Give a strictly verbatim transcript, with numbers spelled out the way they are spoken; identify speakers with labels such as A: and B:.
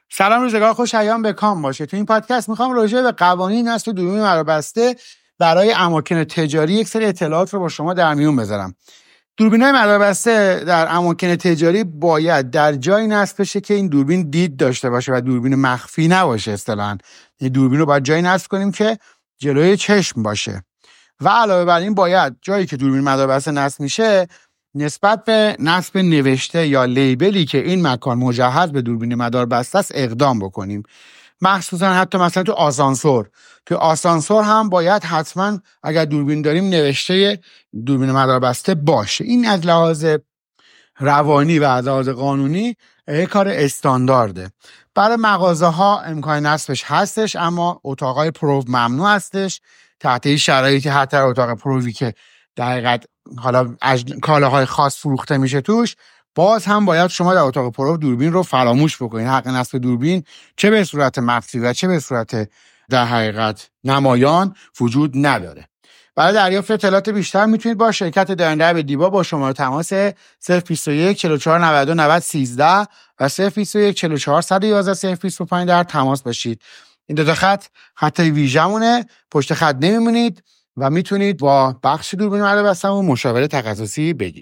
A: سلام، روزگار خوش، ایام به کام باشه. تو این پادکست میخوام راجع به قوانین نصب دوربین مداربسته برای اماکن تجاری یک سری اطلاعات رو با شما در میون بذارم. دوربین‌های مداربسته در اماکن تجاری باید در جایی نصب بشه که این دوربین دید داشته باشه و دوربین مخفی نباشه. اصطلاحاً این دوربین رو باید جایی نصب کنیم که جلوی چشم باشه و علاوه بر این باید جایی که دوربین مداربسته نصب میشه نسبت به نصب نوشته یا لیبلی که این مکان مجهز به دوربین مداربسته است اقدام بکنیم. مخصوصا حتی مثلا تو آسانسور تو آسانسور هم باید حتما اگر دوربین داریم نوشته دوربین مداربسته باشه. این از لحاظ روانی و از لحاظ قانونی یک کار استاندارده. برای مغازه ها امکان نصبش هستش، اما اتاقای پرو ممنوع هستش. تحت این شرایطی حتی اتاق پرووی که در حقیقت حالا کالاهای خاص فروخته میشه توش، باز هم باید شما در اتاق پرو دوربین رو فراموش بکنید. حق نصب دوربین چه به صورت مخفی و چه به صورت در حقیقت نمایان وجود نداره. برای دریافت اطلاعات بیشتر میتونید با شرکت دارنده به دیبا با شماره تماس صفر بیست و یک چهل و چهار نود و دو نود سیزده و صفر بیست و یک چهل و چهار صد و یازده صفر بیست و پنج در تماس باشید. این دو تا خط خط ویژمونه، پشت خط نمیمونید و میتونید با بخش دوربین مداربسته و مشاوره تخصصی بگیرید.